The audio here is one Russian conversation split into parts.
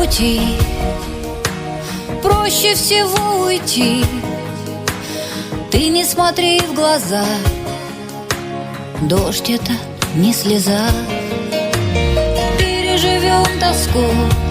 пути проще всего уйти. Ты не смотри в глаза, дождь — это не слеза. Переживем тоску,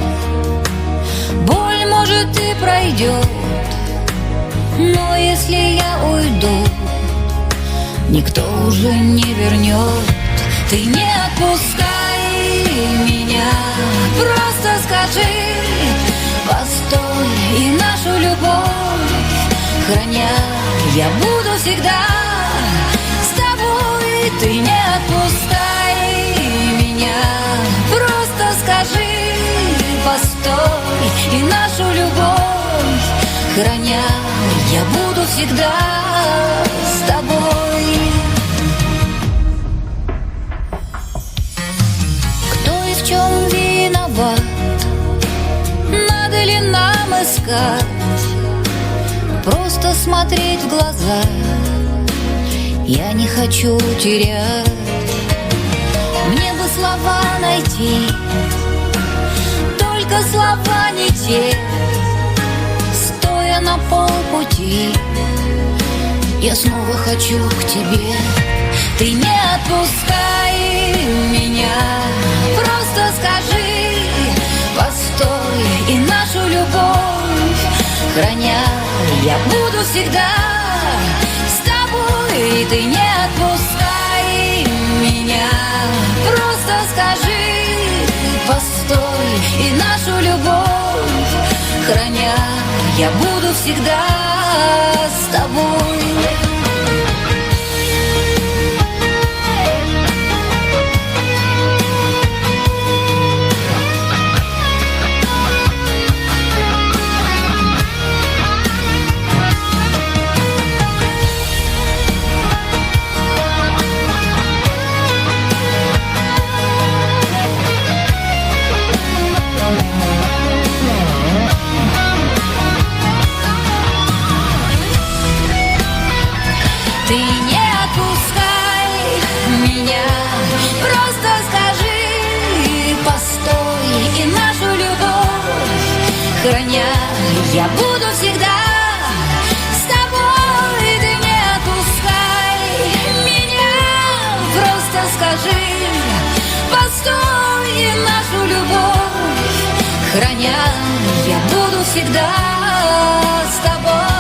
боль, может, и пройдет, но если я уйду, никто уже не вернет. Ты не отпускай меня, просто скажи постой, и нашу любовь храня, я буду всегда с тобой. Ты не отпускай меня, просто скажи постой, и нашу любовь храня, я буду всегда с тобой. Кто и в чем виноват, надо ли нам искать? Просто смотреть в глаза, я не хочу терять. Мне бы слова найти, только слова не те. Стоя на полпути, я снова хочу к тебе. Ты не отпускай меня, просто скажи постой, и нашу любовь храня, я буду всегда с тобой. Ты не отпускай меня, просто скажи постой, и нашу любовь храня, я буду всегда с тобой. Ты не отпускай меня, просто скажи постой, и нашу любовь храня, я буду всегда с тобой. Ты не отпускай меня, просто скажи постой, и нашу любовь храня, я буду всегда с тобой.